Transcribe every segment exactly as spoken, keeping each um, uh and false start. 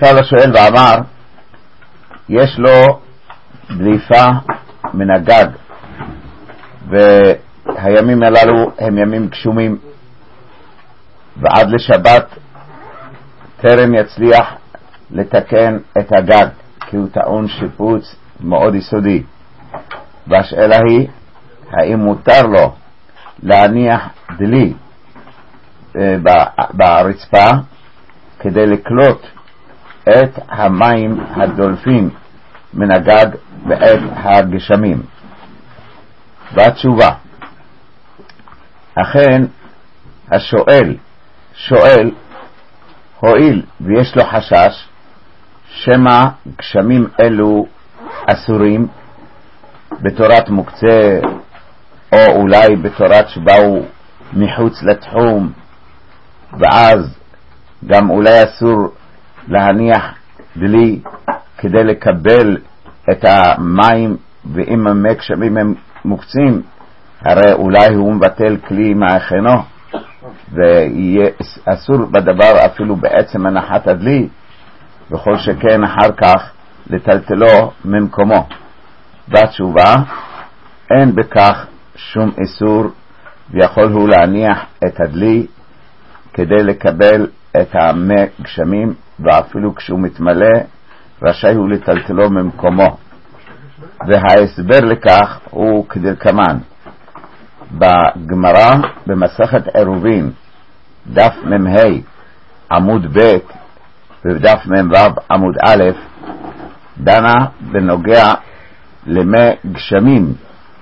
שאל השואל ואמר, יש לו דליפה מן הגג, והימים הללו הם ימים גשומים, ועד לשבת טרם יצליח לתקן את הגג, כי הוא טעון שיפוץ מאוד יסודי. והשאלה היא, האם מותר לו להניח דלי ברצפה כדי לקלוט את המים הדולפים מן הגג בעת הגשמים? והתשובה, אכן השואל שואל, הואיל ויש לו חשש שמא גשמים אלו אסורים בתורת מוקצה, או אולי בתורת שבאו מחוץ לתחום, ואז גם אולי אסור להניח דלי כדי לקבל את המים, ואם הגשמים הם מוקצים, הרי אולי הוא מבטל כלי מהכנו, ויהיה אסור בדבר אפילו בעצם הנחת הדלי, וכל שכן אחר כך לטלטלו ממקומו. והתשובה, אין בכך שום איסור, ויכול הוא להניח את הדלי כדי לקבל את המי גשמים, ואפילו כשהוא מתמלא רשאי הוא לטלטלו ממקומו. וההסבר לכך הוא כדלקמן, בגמרא במסכת עירובין דף מ"ה עמוד ב' ובדף מ"ו עמוד א' דנה בנוגע למי גשמים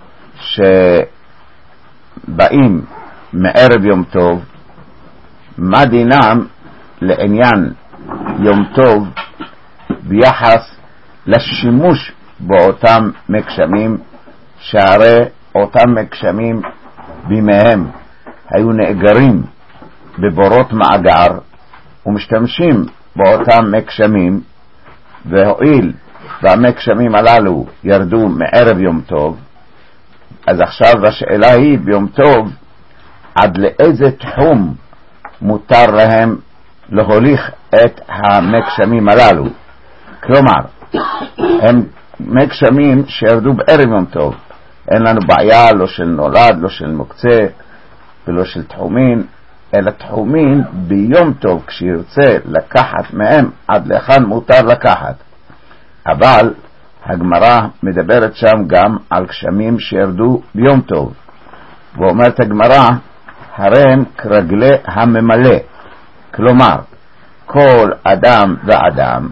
שבאים מערב יום טוב, מה דינם לעניין יום טוב ביחס לשימוש באותם מי גשמים, שהרי אותם מי גשמים בימיהם היו נאגרים בבורות מאגר ומשתמשים באותם מי גשמים, והואיל והמי גשמים הללו ירדו מערב יום טוב, אז עכשיו השאלה היא ביום טוב עד לאיזה תחום מותר להם להוליך את המי גשמים הללו. כלומר, הם מי גשמים שירדו בערב יום טוב, אין לנו בעיה לא של נולד, לא של מוקצה ולא של תחומין, אלא תחומין ביום טוב כשירצה לקחת מהם עד לכאן מותר לקחת. אבל הגמרא מדברת שם גם על גשמים שירדו ביום טוב, ואומרת הגמרא, הרי הם כרגלי הממלא. כלומר, כל אדם ואדם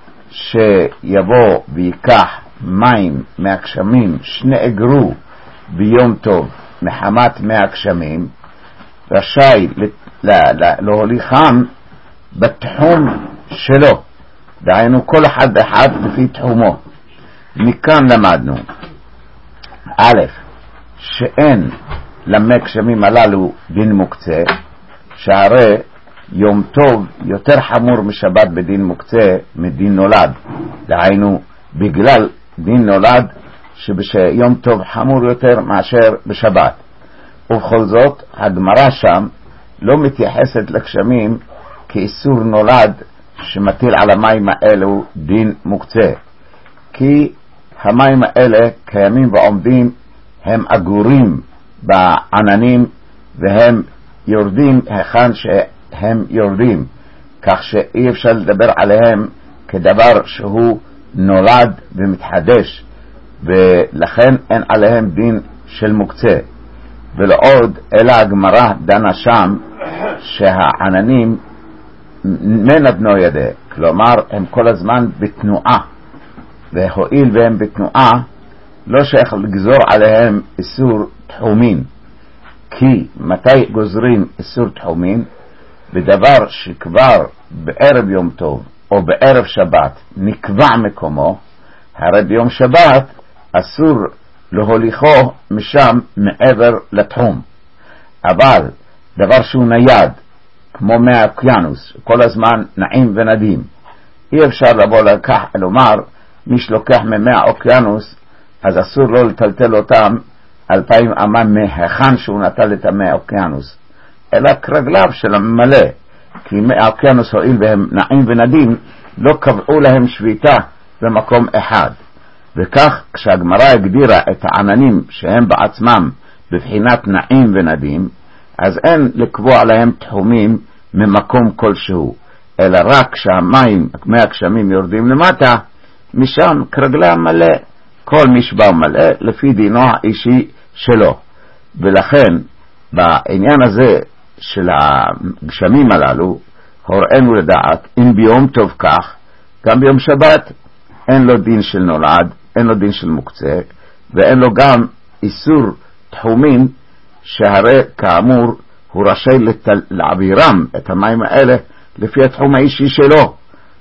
שיבוא ויקח מים מהגשמים שנאגרו ביום טוב מחמת מי הגשמים, רשאי להוליכם בתחום שלו, דהיינו כל אחד אחד לפי תחומו. מכאן למדנו א', שאין למי גשמים הללו דין מוקצה, שהרי יום טוב יותר חמור משבת בדין מוקצה מדין נולד, דהיינו בגלל דין נולד שביום טוב חמור יותר מאשר בשבת. ובכל זאת הגמרא שם לא מתייחסת לגשמים כאיסור נולד שמטיל על המים האלו דין מוקצה, כי המים האלה קיימים ועומדים, הם אגורים בעננים והם יורדים היכן שהם יורדים, כך שאי אפשר לדבר עליהם כדבר שהוא נולד ומתחדש, ולכן אין עליהם דין של מוקצה. ולעוד אלא הגמרא דנה שם שהעננים מנדנו ידי, כלומר הם כל הזמן בתנועה, והואיל והם בתנועה לא שייך לגזור עליהם איסור תחומין, כי מתי גוזרים איסור תחומין? בדבר שכבר בערב יום טוב או בערב שבת נקבע מקומו, הרי ביום שבת אסור להוליכו משם מעבר לתחום. אבל דבר שהוא נייד, כמו מי האוקיינוס, כל הזמן נעים ונדים, אי אפשר לבוא לקח, לומר מי שלוקח ממי האוקיינוס אז אסור לו לטלטל אותם אלפיים אמה מהיכן שהוא נטל את המי האוקיינוס, אלא כרגליו של הממלא, כי מי האוקיינוס הועיל והם נעים ונדים לא קבעו להם שביתה במקום אחד. וכך כשהגמרא הגדירה את העננים שהם בעצמם בבחינת נעים ונדים, אז אין לקבוע להם תחומים ממקום כלשהו, אלא רק כשהמים, מי הגשמים יורדים למטה, משם כרגלה מלא, כל משבע מלא לפי דינו האישי שלו. ולכן בעניין הזה של הגשמים הללו הוראנו לדעת אם ביום טוב כך, גם ביום שבת אין לו דין של נולד, אין לו דין של מוקצה, ואין לו גם איסור תחומים, שהרי כאמור הוא רשאי לתל... להעבירם את המים האלה לפי התחום האישי שלו.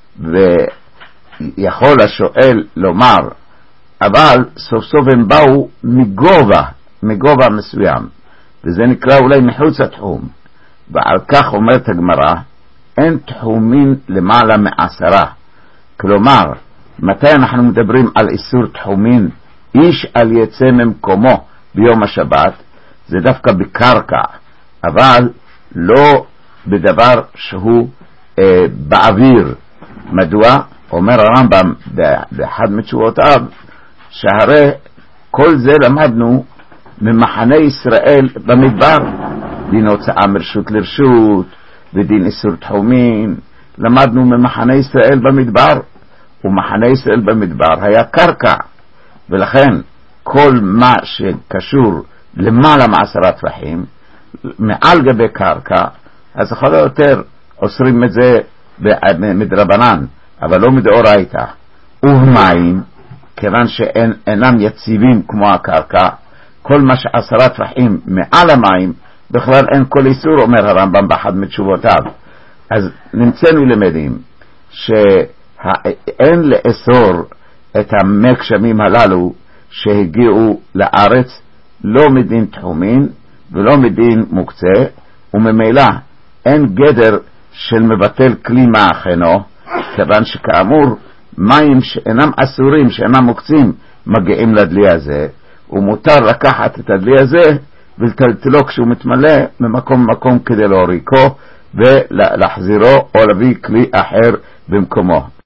ויכול השואל לומר, אבל סוף סוף הם באו מגובה, מגובה מסוים, וזה נקרא אולי מחוץ התחום. ועל כך אומרת הגמרא, אין תחומים למעלה מעשרה. כלומר, מתי אנחנו מדברים על איסור תחומים? איש על יצא ממקומו ביום השבת, זה דווקא בקרקע, אבל לא בדבר שהוא אה, באוויר. מדוע? אומר הרמב"ם באחד מתשובותיו, שהרי כל זה למדנו ממחנה ישראל במדבר, דין הוצאה מרשות לרשות ודין איסור תחומים, למדנו ממחנה ישראל במדבר, ומחנה ישראל במדבר היה קרקע, ולכן כל מה שקשור למעלה מעשרה טפחים מעל גבי קרקע, אז יכול יותר אוסרים את זה מדרבנן, אבל לא מדאורייתא. ובמים, כיוון שאינם יציבים כמו הקרקע, כל מה שעשרה טפחים מעל המים בכלל אין כל איסור, אומר הרמב"ם באחד מתשובותיו. אז נמצאנו למדים שאין לאסור את המי גשמים הללו שהגיעו לארץ לא מדין תחומין ולא מדין מוקצה, וממילא אין גדר של מבטל כלי מאחנו, כיוון שכאמור מים שאינם אסורים, שאינם מוקצים, מגיעים לדלי הזה, ומותר לקחת את הדלי הזה ולטלטלו כשהוא מתמלא ממקום למקום כדי להוריקו ולהחזירו או להביא כלי אחר במקומו.